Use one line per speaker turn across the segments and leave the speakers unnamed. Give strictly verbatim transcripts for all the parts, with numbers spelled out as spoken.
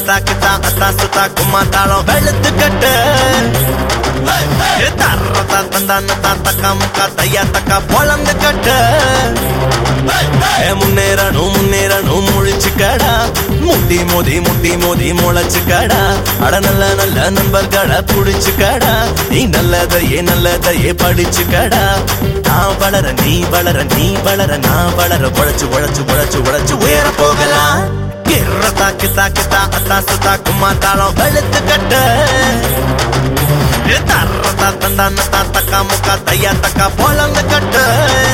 கித்தா கித்தா அத்தா சுத்தா கும்மா தாளம் வெளுத்து கட்டு தர்றதா தந்தானத்தா தக்கா முக்கா தையா தக்கா பொழந்து கட்டு முன்னேறணும் முன்னேறணும் முழிச்சுக்கடா முட்டி மோதி முட்டி மோதி முளைச்சுக்கடா அட நல்ல நல்ல நண்பர்களை புடிச்சுக்கடா நீ நல்லதையே நல்லதையே படிச்சுக்கடா நான் வளர நீ வளர நீ வளர நான் வளர உழைச்சு உழைச்சு உழைச்சு உழைச்சு உயர போகலாம் கிர்றதா கித்தா கித்தா அத்தா சுத்தா கும்மா தாளம் வெளுத்து கட்டு தர்றதா தந்தானத்தா தக்கா முக்கா தையா தக்கா பொழந்து கட்டு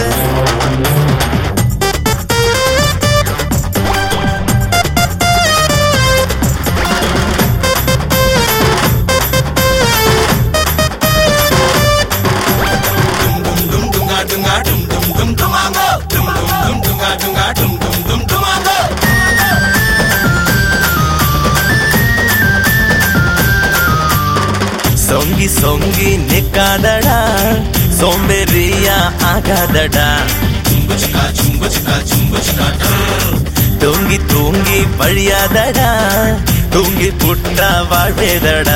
சொங்கி சொங்கி நிக்காதடா சோம்பேறியா ஆகாதடா தூங்கி தூங்கி பழியாதடா தூங்கி புட்டா வாழ்வேதடா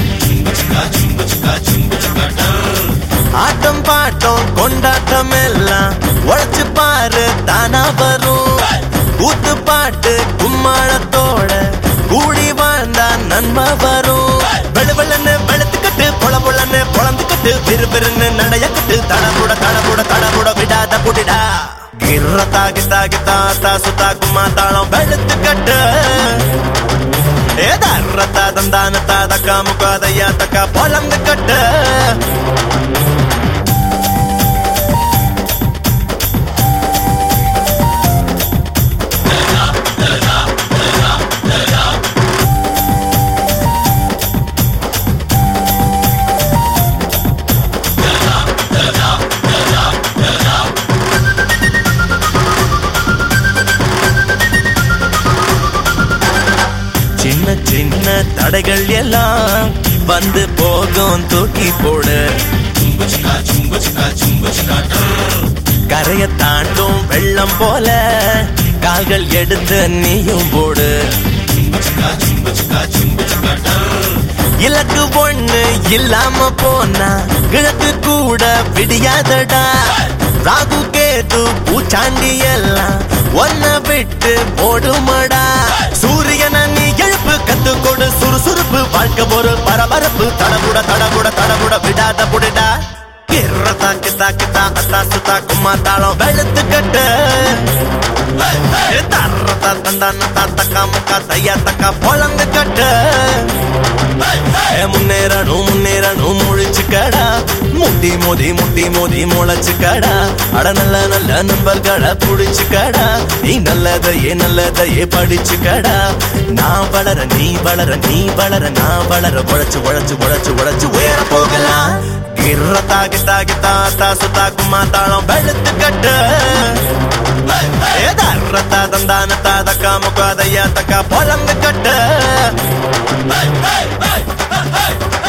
ஆட்டம் பாட்டம் கொண்டாட்டம் எல்லாம் உழைச்சு பாரு தானா வரும் கூத்து பாட்டு கும்மாளத்தோட கூடி வாழ்ந்தா நன்மை வரும் வெளுவெள்ளன்னு வெளுத்துக்கட்டு பொல பொலன்னு பொழந்துக்கட்டு பெரு பெருன்னு நடையக்கட்டு தடபுட தடபுட தடபுட விடாத புடிடா கிர்றதா கித்தா கித்தா அத்தா சுத்தா கும்மா தாளம் வெளுத்துக்கட்டு ஏதர்றதா தந்தானத்தா தக்கா முக்கா தையா தக்கா பொழந்து கட்டு சின்ன சின்ன தடைகள் எல்லாம் வந்து போகும் தூக்கி போடு கரையை தாண்டும் வெள்ளம் போல கால்கள் எடுத்து நீயும் போடு இலக்கு ஒண்ணு இல்லாம போனா கிழக்கு கூட விடியாதடா ராகு கேது பூச்சாண்டி எல்லாம் ஒன்ன விட்டு போடுமடா சூரியன நீ எழுப்பு கத்து கொடு சுறுசுறுப்பு வாழ்க்கை ஒரு பரபரப்பு தடபுட தடபுட தடபுட விடாத புடிடா கிர்றதா கித்தா கித்தா அத்தா சுத்தா கும்மா தாளம் வெளுத்து கட்டு தர்றதா தந்தானத்தா தக்கா முக்கா தையா தக்கா பொழந்து கட்டு முன்னேறணும் முன்னேறணும் முழிச்சுக்கடா முட்டி மோதி முட்டி மோதி முளைச்சுக்கடா அட நல்ல நல்ல நண்பர்களை புடிச்சுக்கடா நீ நல்லதையே நல்லதையே படிச்சுக்கடா நான் வளர நீ வளர நீ வளர நான் வளர உழைச்சு உழைச்சு உழைச்சு உழைச்சு உயர போகலாம் கிர்றதா கித்தா கித்தா அத்தா சுத்தா கும்மா தாளம் வெளுத்து கட்டு ஏதர்றதா தந்தானத்தா தக்கா முக்கா தையா தக்கா பொழந்து கட்டு